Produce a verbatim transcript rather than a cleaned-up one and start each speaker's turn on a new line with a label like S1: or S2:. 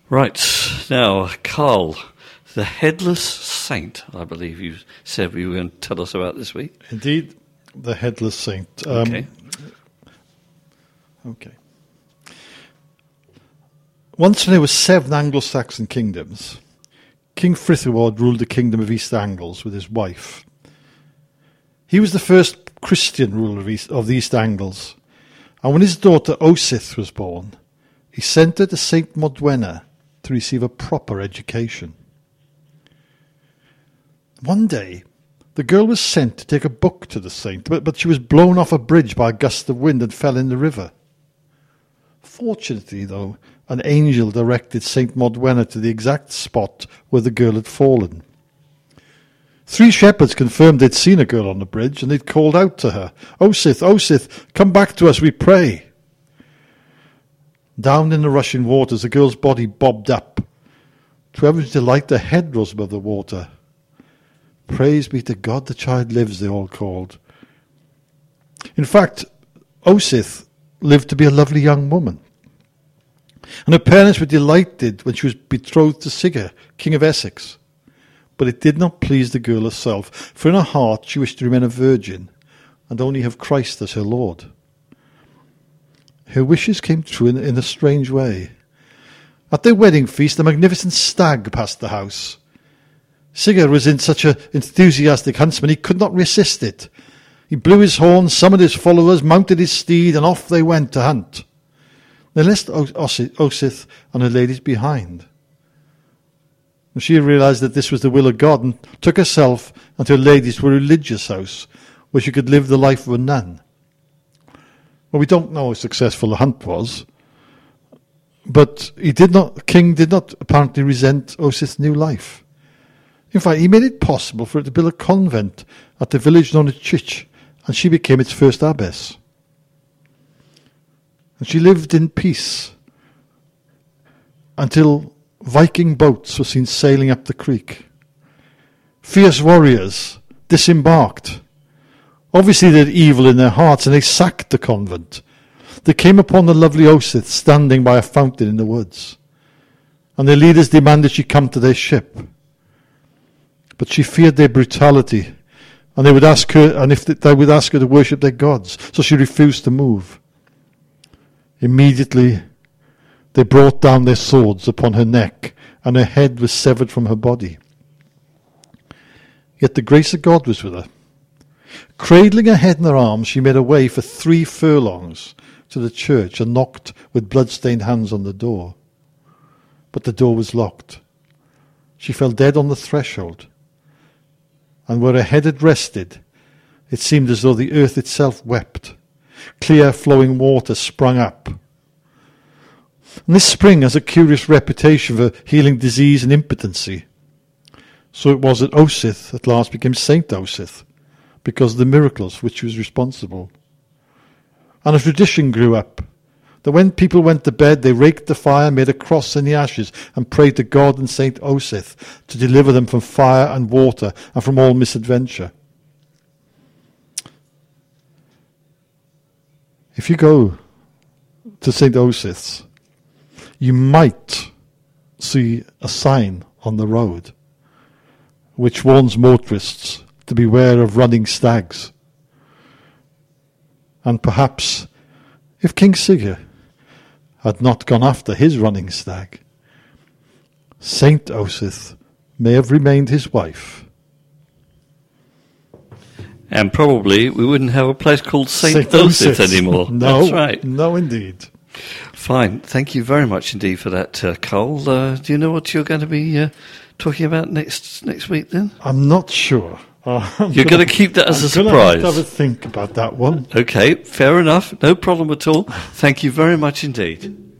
S1: Right, now, Carl, the Headless Saint, I believe you said we were going to tell us about this week.
S2: Indeed, the Headless Saint. Um,
S1: okay.
S2: Okay. Once when there were seven Anglo-Saxon kingdoms, King Fritheward ruled the kingdom of East Angles with his wife. He was the first Christian ruler of, East, of the East Angles, and when his daughter Osith was born, he sent her to Saint Modwenna to receive a proper education. One day, the girl was sent to take a book to the saint, but, but she was blown off a bridge by a gust of wind and fell in the river. Fortunately, though, an angel directed Saint Modwenna to the exact spot where the girl had fallen. Three shepherds confirmed they'd seen a girl on the bridge, and they'd called out to her, "Osith, Osith, come back to us, we pray." Down in the rushing waters, the girl's body bobbed up. To everyone's delight, her head rose above the water. "Praise be to God, the child lives," they all called. In fact, Osith lived to be a lovely young woman. And her parents were delighted when she was betrothed to Sigurd, King of Essex. But it did not please the girl herself, for in her heart she wished to remain a virgin and only have Christ as her Lord. Her wishes came true in, in a strange way. At their wedding feast, a magnificent stag passed the house. Sigurd was in such an enthusiastic huntsman he could not resist it. He blew his horn, summoned his followers, mounted his steed, and off they went to hunt. They left Osith and her ladies behind. And she realized that this was the will of God and took herself and her ladies to a religious house where she could live the life of a nun. Well, we don't know how successful the hunt was, but he did not. The king did not apparently resent Osith's new life. In fact, he made it possible for her to build a convent at the village known as Chich, and she became its first abbess. And she lived in peace until Viking boats were seen sailing up the creek. Fierce warriors disembarked. Obviously they had evil in their hearts, and they sacked the convent. They came upon the lovely Osith standing by a fountain in the woods, and their leaders demanded she come to their ship. But she feared their brutality, and they would ask her, and if they would ask her to worship their gods, so she refused to move. Immediately, they brought down their swords upon her neck, and her head was severed from her body. Yet the grace of God was with her. Cradling her head in her arms, she made her way for three furlongs to the church and knocked with blood-stained hands on the door. But the door was locked. She fell dead on the threshold, and where her head had rested, it seemed as though the earth itself wept. Clear flowing water sprung up. And this spring has a curious reputation for healing disease and impotency. So it was that Osith at last became Saint Osith, because of the miracles for which she was responsible. And a tradition grew up that when people went to bed, they raked the fire, made a cross in the ashes, and prayed to God and Saint Osith to deliver them from fire and water and from all misadventure. If you go to Saint Osith's, you might see a sign on the road which warns motorists to beware of running stags. And perhaps if King Sigurd had not gone after his running stag, Saint Osith may have remained his wife.
S1: And probably we wouldn't have a place called Saint Osith anymore.
S2: No,
S1: that's right.
S2: No, indeed.
S1: Fine. Thank you very much indeed for that, uh, Cole. Uh, do you know what you're going to be uh, talking about next next week then?
S2: I'm not sure. Uh,
S1: You're going to keep that as
S2: I'm
S1: a surprise.
S2: I'm going to have to think about that one.
S1: Okay, fair enough. No problem at all. Thank you very much indeed.